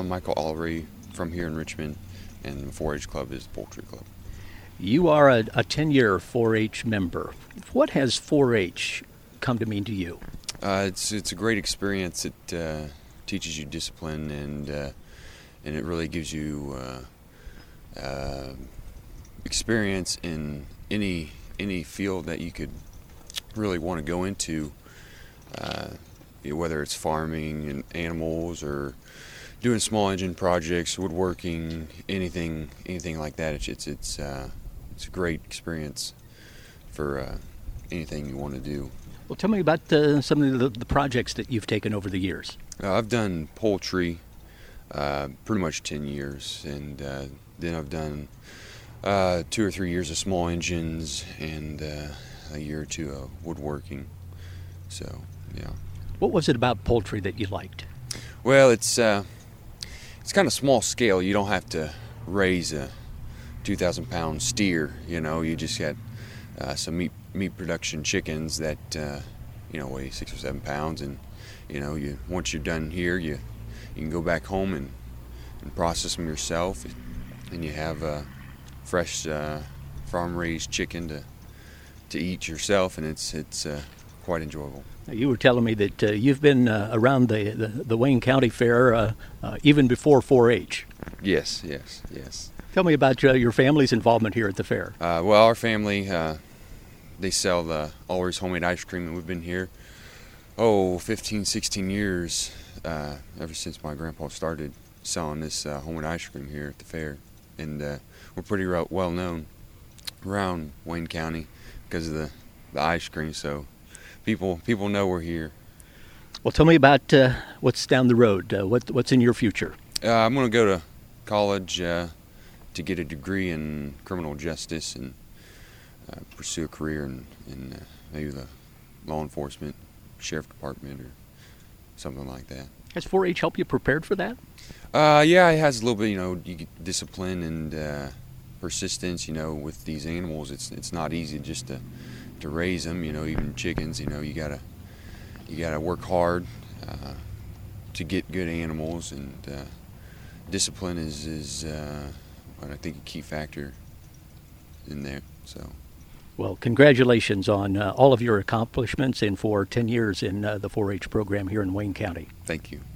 I'm Michael Allery from here in Richmond, and the 4-H club is the Poultry Club. You are a 10-year 4-H member. What has 4-H come to mean to you? It's a great experience. It teaches you discipline, and it really gives you experience in any field that you could really want to go into, whether it's farming and animals or doing small engine projects, woodworking, anything like that. It's a great experience for anything you want to do. Well, tell me about some of the projects that you've taken over the years. I've done poultry pretty much 10 years, and then I've done 2 or 3 years of small engines and a year or two of woodworking. So, yeah. What was it about poultry that you liked? Well, it's kind of small scale. You don't have to raise a 2,000-pound steer. You just got some meat production chickens that weigh 6 or 7 pounds, and once you're done here, you can go back home and process them yourself, and you have a fresh farm-raised chicken to eat yourself, and it's quite enjoyable. You were telling me that you've been around the Wayne County Fair even before 4-H. Yes. Tell me about your family's involvement here at the fair. Well, our family, they sell the Allery's homemade ice cream, and we've been here 15, 16 years, ever since my grandpa started selling this homemade ice cream here at the fair. And we're pretty well known around Wayne County because of the ice cream, so people know we're here. Well, tell me about what's down the road. What's in your future? I'm going to go to college to get a degree in criminal justice and pursue a career in maybe the law enforcement, sheriff department, or something like that. Has 4-H helped you prepared for that? Yeah, it has a little bit. You get discipline and persistence. With these animals, it's not easy just to raise them. Even chickens. You gotta work hard to get good animals, and discipline is I think a key factor in there. So. Well, congratulations on all of your accomplishments and for 10 years in the 4-H program here in Wayne County. Thank you.